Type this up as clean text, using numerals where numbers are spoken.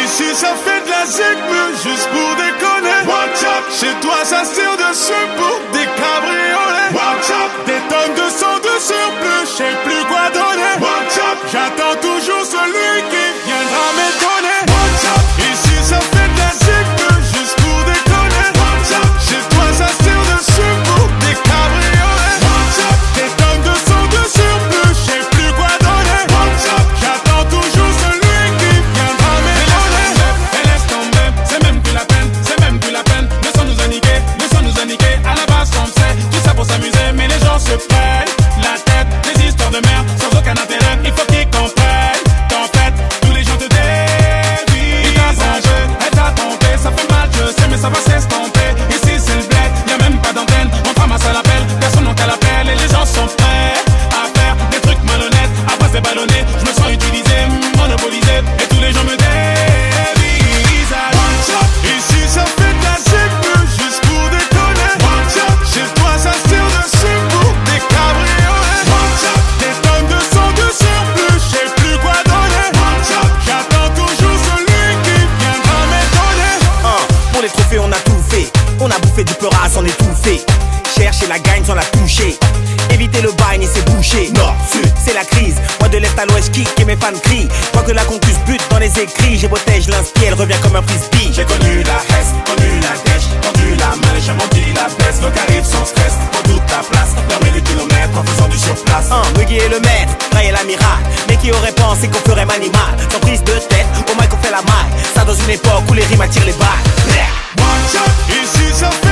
Ici ça fait de la zigme juste pour déconner. Watch out. Chez toi ça se tire dessus pour des cabriolets. Watch out. Des tonnes de sang de surplus, je sais plus quoi donner. Watch out. J'attends toujours celui qui viendra m'étonner. Watch out. Ici ça fait de la zigme juste pour déconner. Watch out. Chez toi ça se tire dessus pour des cabriolets. Watch out. Des tonnes de sang de surplus, je sais plus quoi donner. Watch out. J'attends toujours celui qui viendra m'étonner. Et laisse tomber, c'est même plus la peine, c'est même plus la peine. Le son nous a niqué, le son nous a niqué. À la base on sait, tout ça pour s'amuser, mais les gens se prennent la tête. Des histoires de merde sans aucun intérêt. Il faut qu'ils comprennent qu'en fait tous les gens te dévient. Il t'a changé, elle t'a trompé, ça fait mal, je sais, mais ça va s'estomper. Ici c'est le bled, y'a même pas d'antenne. On ramasse à l'appel, personne n'en qu'à l'appel. Et les gens sont prêts à faire des trucs malhonnêtes. À base de ballonner, je me sens utilisé, monopolisé. Et tous les gens me dévisent. Watch out. Ici ça fait de la zigme juste pour déconner. Watch out. Chez toi ça se tire dessus pour des cabriolets. Watch out. Des tonnes de sang de surplus, je sais plus quoi donner. Watch out. J'attends toujours celui qui viendra m'étonner. Pour les trophées on a tout fait. On a bouffé du peur à s'en étouffer. Chercher la gagne sans la toucher. Éviter le bagne et c'est bouché. Nord, sud, c'est la crise. Moi de l'est à l'ouest kick et mes fans crient. Moi que la concuse bute dans les écrits. J'ai botège, l'inspire, elle revient comme un frisbee. J'ai connu la hesse, connu la dèche, tendu la main, j'ai menti la baisse. Le arrive sans stress, prends toute ta place. Permet les kilomètres en faisant du surplace. Muggy est le maître, Ray est l'amiral. Mais qui aurait pensé qu'on ferait manimal. Sans prise de tête, au mic on fait la maille. Ça dans une époque où les rimes attirent les balles. Watch out. Ici ça fait